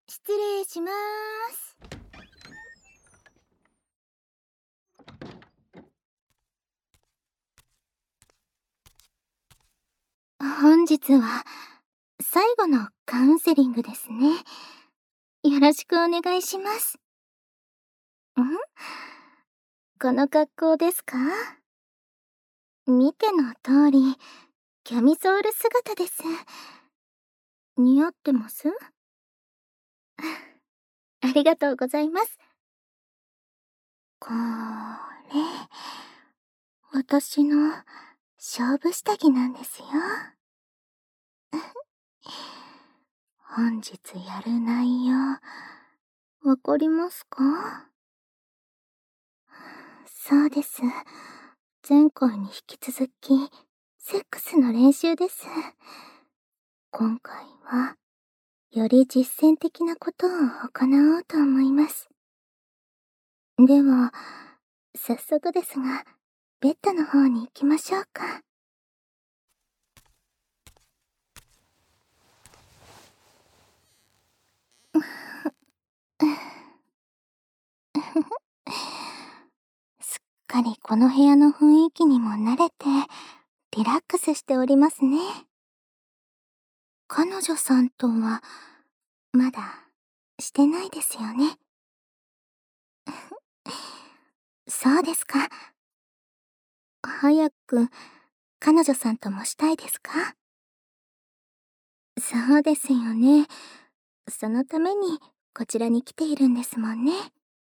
失礼します。本日は最後のカウンセリングですね。よろしくお願いします。この格好ですか？見ての通り、キャミソール姿です。似合ってます？ありがとうございます。これ、私の勝負下着なんですよ。本日やる内容、わかりますか？そうです。前回に引き続き、セックスの練習です。今回は、より実践的なことを行おうと思います。では、早速ですが、ベッドの方に行きましょうか。すっかりこの部屋の雰囲気にも慣れて、リラックスしておりますね。彼女さんとは、まだ、してないですよね。そうですか。早く、彼女さんともしたいですか？そうですよね。そのために、こちらに来ているんですもんね。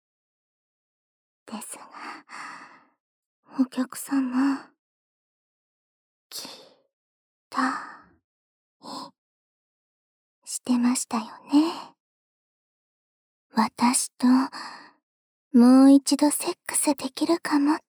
ですが、お客様、期待してましたよね。私と、もう一度セックスできるかもって。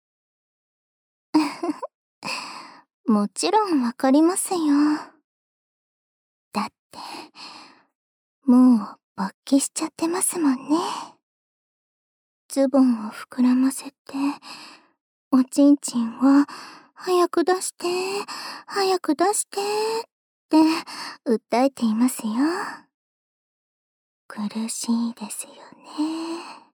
もちろんわかりますよ。だって、もう勃起しちゃってますもんね。ズボンを膨らませて、おちんちんは、早く出して、早く出して、って訴えていますよ。苦しいですよね。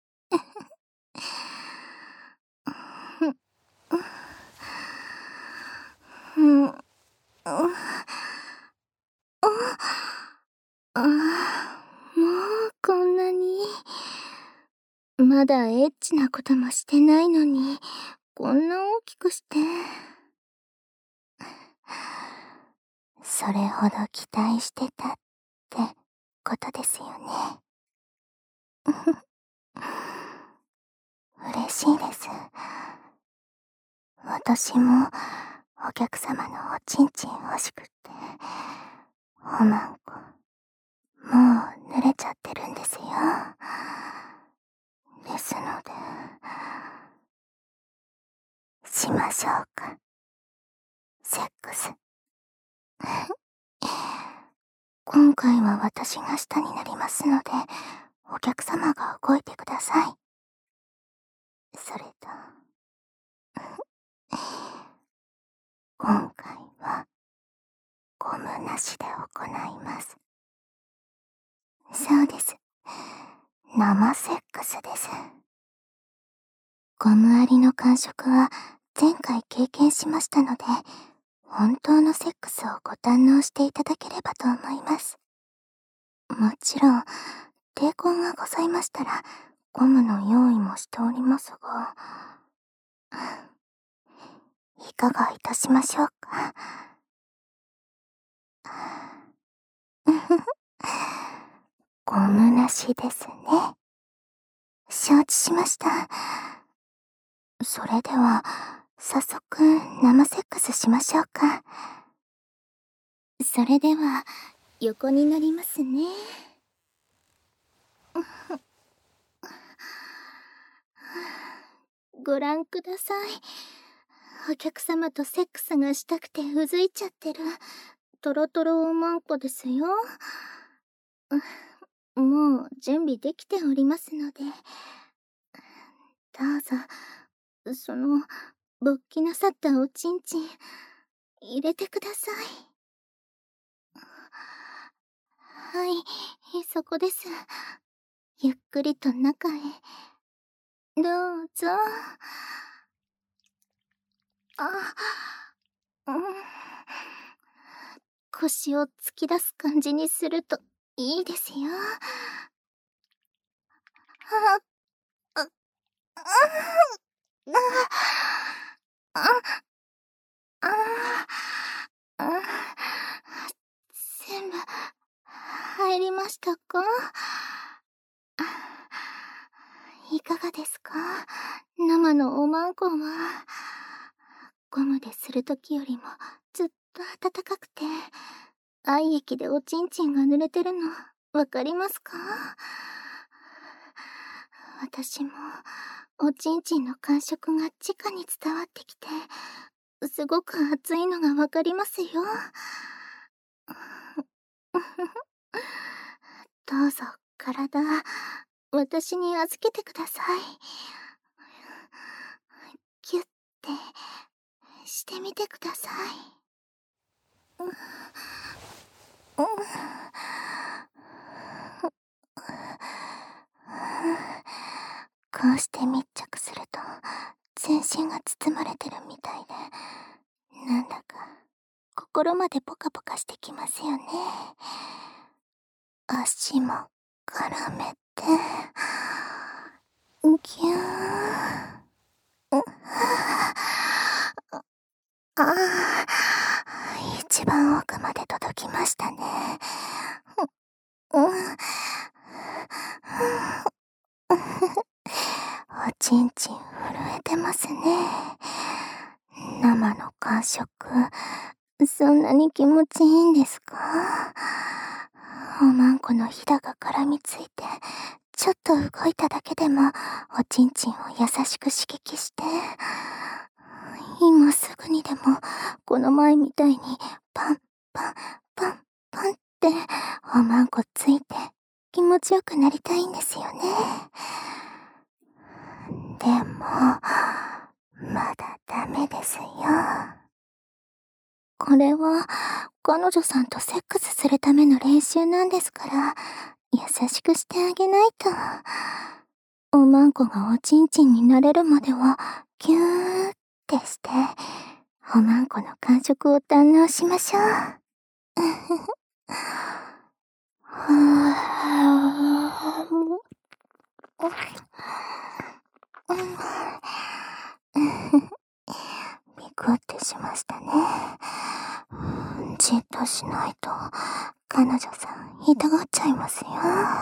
うん、うん、もうこんなに。まだエッチなこともしてないのに、こんな大きくして。それほど期待してたってことですよね。嬉しいです。私もお客様のおちんちん欲しくって、おまんこ、もう濡れちゃってるんですよ。ですので、しましょうか。セックス。今回は私が下になりますので、お客様が動いてください。それと、今回は、ゴムなしで行います。そうです。生セックスです。ゴムありの感触は前回経験しましたので、本当のセックスをご堪能していただければと思います。もちろん、抵抗がございましたら、ゴムの用意もしておりますが、いかがいたしましょうか。ゴムなしですね。承知しました。それでは、早速生セックスしましょうか。それでは、横になりますね。ご覧ください。お客様とセックスがしたくてうずいちゃってる、トロトロおまんこですよ。もう準備できておりますので、どうぞ、その、勃起なさったおちんちん、入れてください。 い、そこです。ゆっくりと中へ。どうぞ。うん。腰を突き出す感じにするといいですよ。あ、あ、あ、あ、あ、あ、全部入りましたか？いかがですか？生のおまんこは。ゴムでするときよりもずっと暖かくて、愛液でおちんちんが濡れてるの、わかりますか？私も、おちんちんの感触が直に伝わってきて、すごく熱いのがわかりますよ。どうぞ、体、私に預けてください。キュッて、してみてください。こうして密着すると、全身が包まれてるみたいで、なんだか、心までポカポカしてきますよね。足も絡めて、ぎゅー。ああ、一番奥まで届きましたね。おちんちん震えてますね。生の感触、そんなに気持ちいいんですか？おまんこのひだが絡みついて、ちょっと動いただけでも、おちんちんを優しく刺激して、今すぐにでも、この前みたいに、パン、パン、パン、パンって、おまんこついて、気持ちよくなりたいんですよね。でも、まだダメですよ。これは、彼女さんとセックスするための練習なんですから、優しくしてあげないと。おまんこがおちんちんになれるまでは、ぎゅーってして、おまんこの感触を堪能しましょう。ビクってしましたね。じっとしないと、彼女さん痛がっちゃいますよ。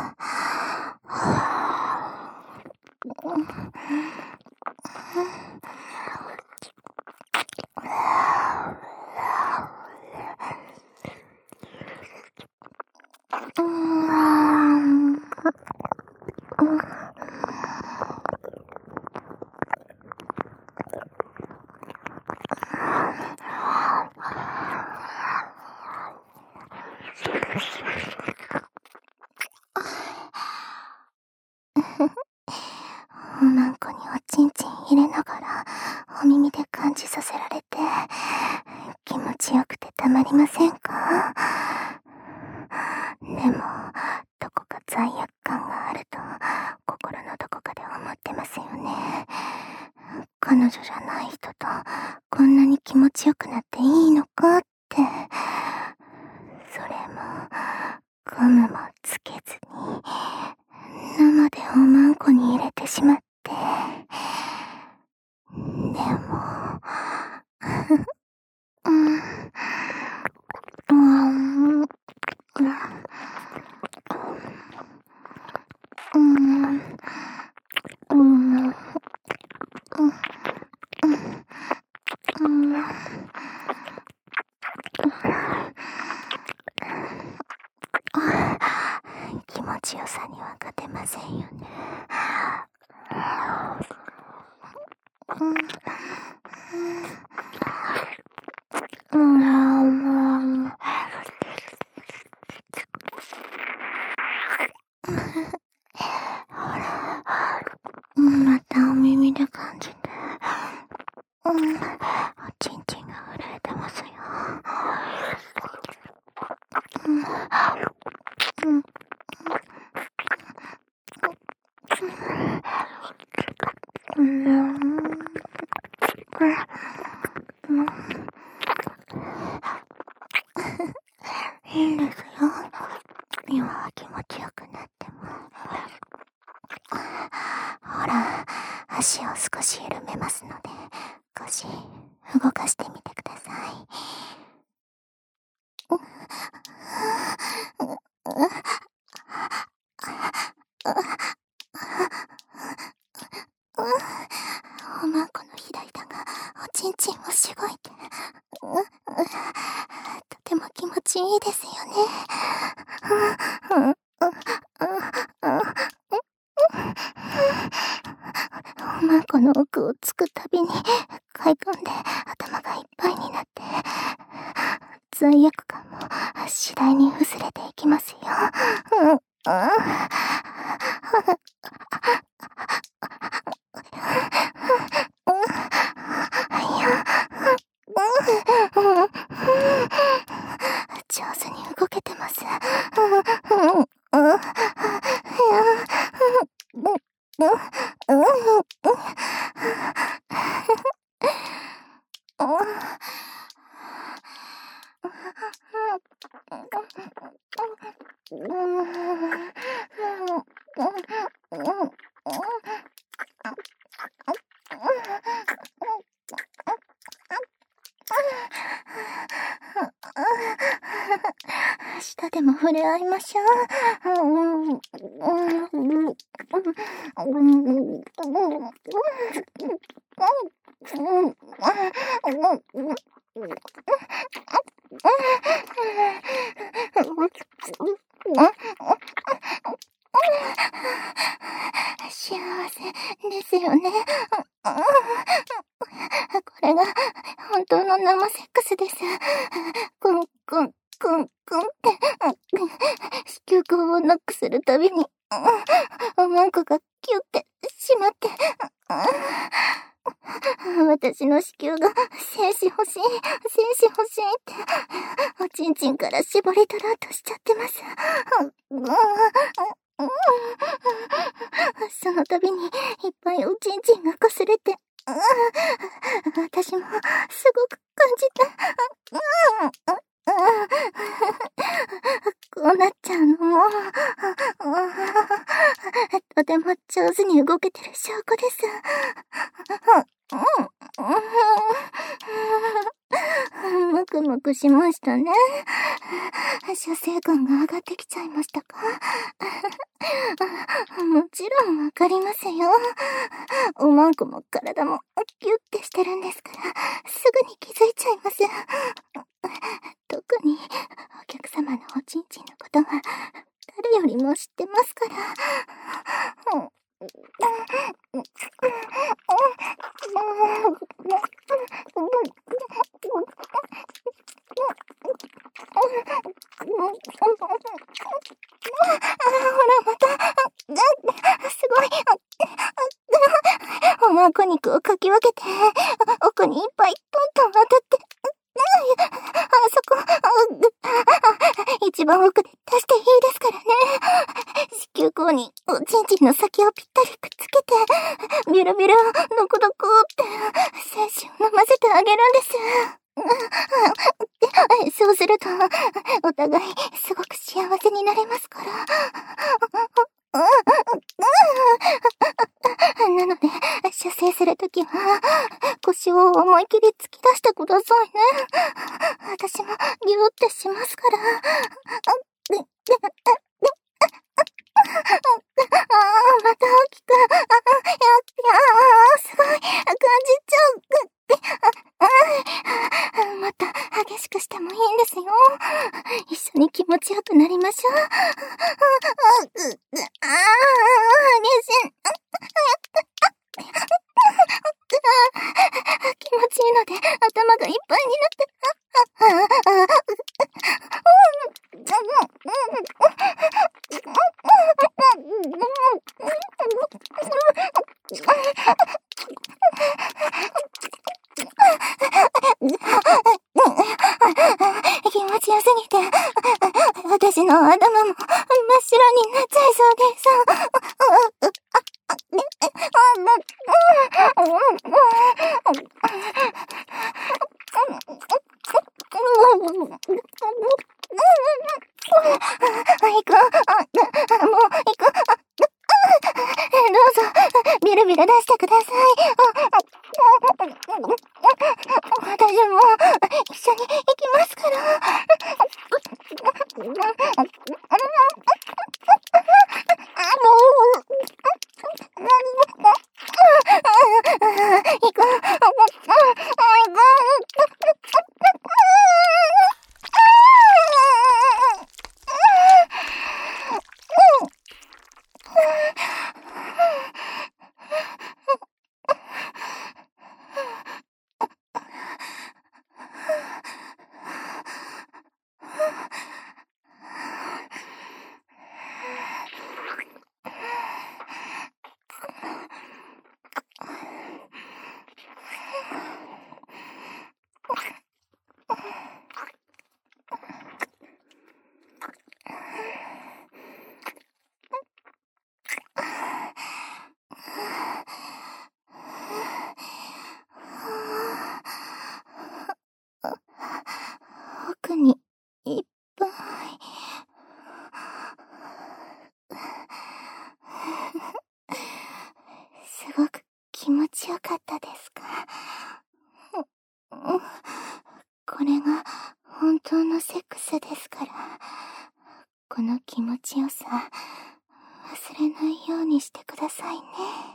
おまんこにおちんちん入れながら、お耳で感じさせられて、気持ちよくてたまりませんか？でも、どこか罪悪感があると、心のどこかで思ってますよね。彼女じゃない人と、こんなに気持ちよくなっていいのかって。それも、ゴムもつけずに、生でおまんこに入れてしまって。でも、うん、うん、うん、うん、うん、うん、気持ちよさには勝てませんよね。うん、うん、またお耳で感じて、おちんちんが震えてますよ。 いいですよ。今は気持ちよくなっても。ほら、足を少し緩めますので、腰動かしてみてください。おまんこの左だが、おちんちんをしごいて、とても気持ちいいですよね。おまんこの奥をつくたびに快感で頭がいっぱいになって、罪悪感も次第に薄れていきますよ。上手に動けてます。明日でも触れ合いましょう。幸せですよね。これが本当の生セックスです。クンクンクンクンって子宮口をノックするたびにおまんこがキュってしまって、私の子宮が精子欲しいっておちんちんから絞り取ろうとしちゃってます。その度にいっぱいおちんちんが擦れて、私もすごく感じた。こうなっちゃうのも、とても上手に動けてる証拠です。ムクムクしましたね。射精感が上がってきちゃいましたか？もちろんわかりますよ。おまんこも体もギュッてしてるんですから、すぐに気づいちゃいます。特にお客様のおちんちんのことは誰よりも知ってますから。ほらまた、すごい。おまんこ肉をかき分けて、奥にいっぱいトントン当たって、そこ、一番奥で出していいですからね。子宮口におちんちんの先をぴったりくっつけて、ビュルビュル、ドクドクって精子を飲ませてあげるんです。そうすると、お互いすごく幸せになれますから。なので、射精するときは、腰を思い切り突き出してくださいね。私もギューってしますから。また大きく、すごい、感じちゃう。また激しくしてもいいんですよ。一緒に気持ちよくなりましょう。激しい。気持ちいいので頭がいっぱいになって。気持ちよすぎて、私の頭頭も真っ白になっちゃいそうでさ。行く。もう行く。どうぞ、ビルビル出してください。私も一緒に行きますから。行く。奥にいっぱい。すごく気持ちよかったですか？これが本当のセックスですから、この気持ちよさ忘れないようにしてくださいね。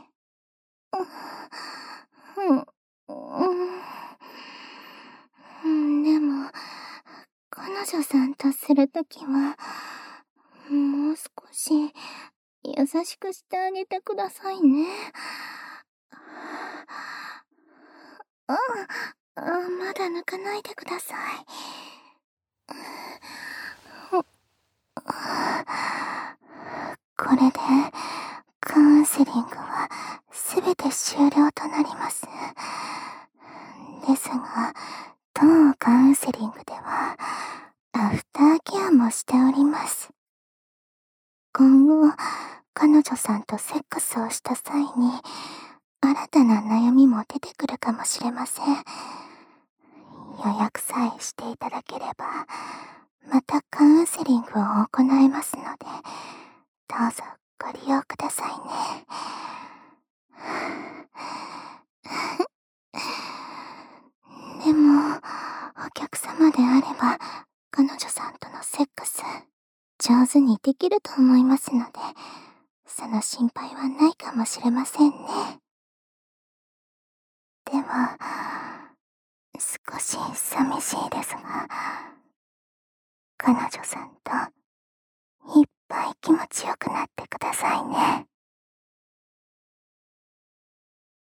でも彼女さんとするときはもう少し優しくしてあげてくださいね。まだ抜かないでください。これでカウンセリングはすべて終了となります。ですが、当カウンセリングではアフターケアもしております。今後、彼女さんとセックスをした際に新たな悩みも出てくるかもしれません。予約さえしていただければ、またカウンセリングを行いますので、どうぞご利用くださいね。でも、お客様であれば、彼女さんとのセックス、上手にできると思いますので、その心配はないかもしれませんね。では、少し寂しいですが、彼女さんといっぱい気持ちよくなってくださいね。